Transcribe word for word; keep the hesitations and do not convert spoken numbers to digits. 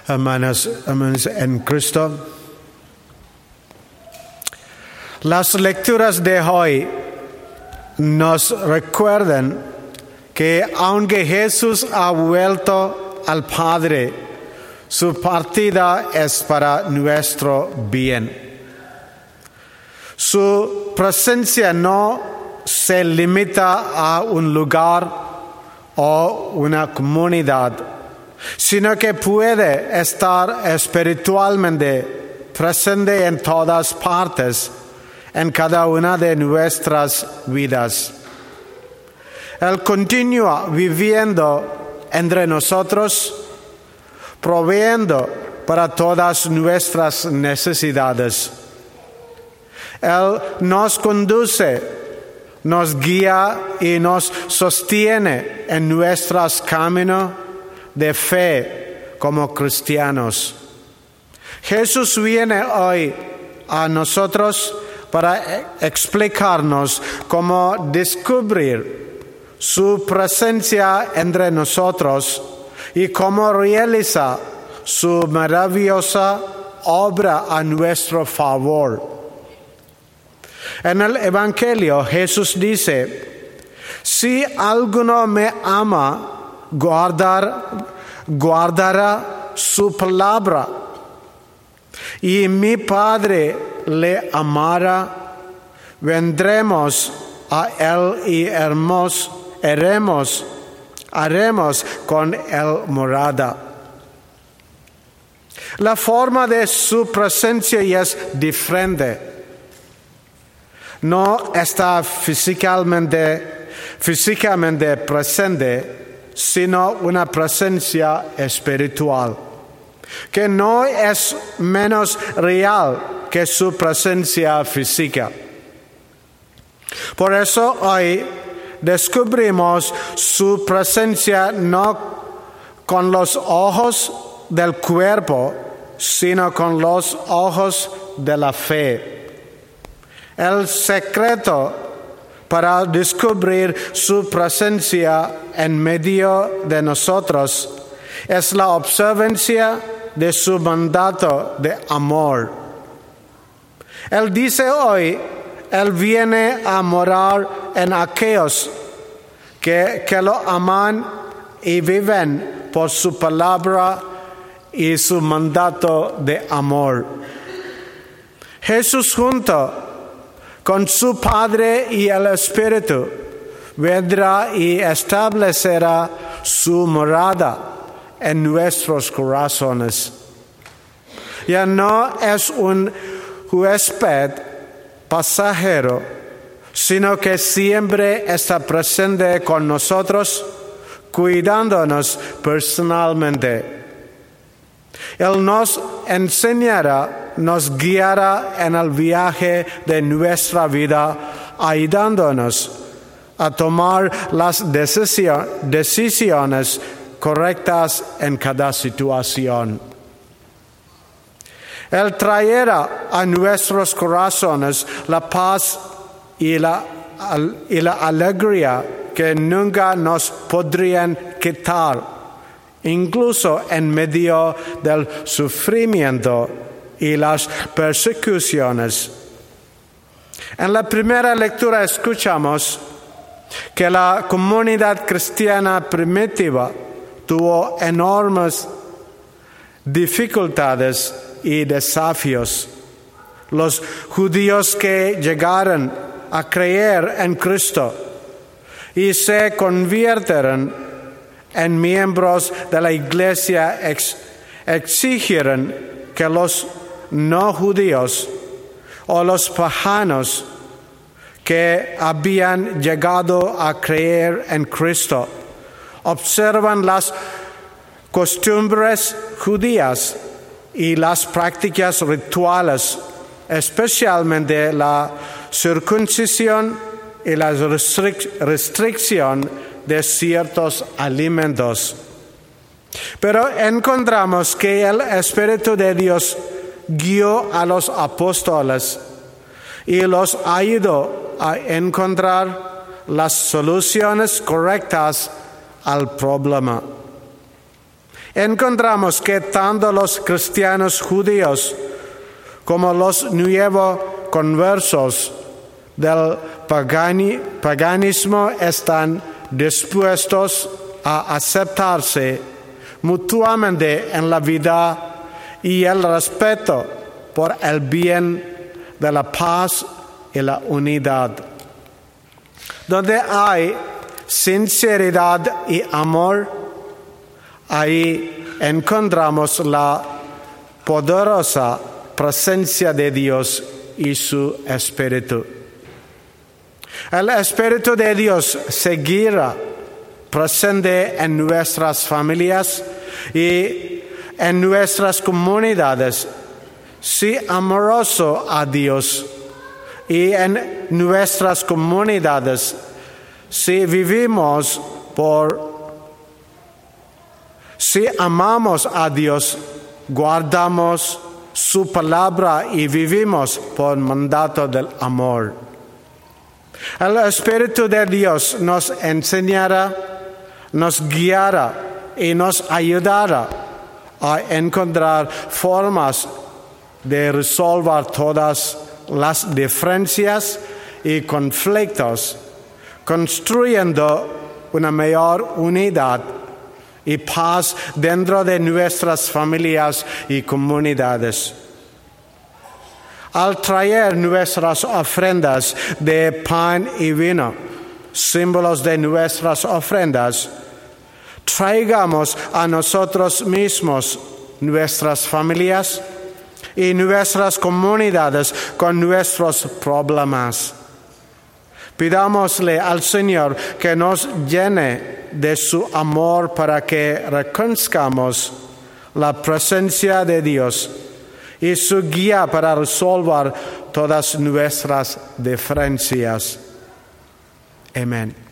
hermanos, hermanos en Cristo. Las lecturas de hoy nos recuerdan que aunque Jesús ha vuelto al Padre, su partida es para nuestro bien. Su presencia no se limita a un lugar o una comunidad, sino que puede estar espiritualmente presente en todas partes, en cada una de nuestras vidas. Él continúa viviendo entre nosotros, proveyendo para todas nuestras necesidades. Él nos conduce, nos guía y nos sostiene en nuestros caminos de fe como cristianos. Jesús viene hoy a nosotros para explicarnos cómo descubrir su presencia entre nosotros y cómo realiza su maravillosa obra a nuestro favor. En el Evangelio Jesús dice: si alguno me ama, guardar, guardará su palabra, y mi Padre le amará, vendremos a él y hermos, haremos, haremos con él morada. La forma de su presencia es diferente. No está físicamente, físicamente presente, sino una presencia espiritual, que no es menos real que su presencia física. Por eso hoy descubrimos su presencia no con los ojos del cuerpo, sino con los ojos de la fe. El secreto para descubrir su presencia en medio de nosotros es la observancia de su mandato de amor. Él dice hoy, Él viene a morar en aquellos que, que lo aman y viven por su palabra y su mandato de amor. Jesús junto con su Padre y el Espíritu vendrá y establecerá su morada en nuestros corazones. Ya no es un huésped pasajero, sino que siempre está presente con nosotros, cuidándonos personalmente. Él nos enseñará, nos guiará en el viaje de nuestra vida, ayudándonos a tomar las decisiones correctas en cada situación. Él traerá a nuestros corazones la paz y la, y la alegría que nunca nos podrían quitar, incluso en medio del sufrimiento y las persecuciones. En la primera lectura escuchamos que la comunidad cristiana primitiva tuvo enormes dificultades y desafíos. Los judíos que llegaron a creer en Cristo y se convirtieron en miembros de la iglesia ex, exigieron que los no judíos o los paganos que habían llegado a creer en Cristo observan las costumbres judías y las prácticas rituales, especialmente la circuncisión y la restric- restricción de ciertos alimentos. Pero encontramos que el Espíritu de Dios guió a los apóstoles y los ayudó a encontrar las soluciones correctas al problema. encontramos que tanto los cristianos judíos como los nuevos conversos del pagani, paganismo están dispuestos a aceptarse mutuamente en la vida y el respeto por el bien de la paz y la unidad. Donde hay sinceridad y amor, ahí encontramos la poderosa presencia de Dios y su Espíritu. El Espíritu de Dios seguirá presente en nuestras familias y en nuestras comunidades, si amoroso a Dios, y en nuestras comunidades, si vivimos por, si amamos a Dios, guardamos su palabra y vivimos por mandato del amor. El Espíritu de Dios nos enseñará, nos guiará y nos ayudará a encontrar formas de resolver todas las diferencias y conflictos, construyendo una mayor unidad y paz dentro de nuestras familias y comunidades. Al traer nuestras ofrendas de pan y vino, símbolos de nuestras ofrendas, traigamos a nosotros mismos, nuestras familias y nuestras comunidades con nuestros problemas. Pidámosle al Señor que nos llene de su amor para que reconozcamos la presencia de Dios y su guía para resolver todas nuestras diferencias. Amén.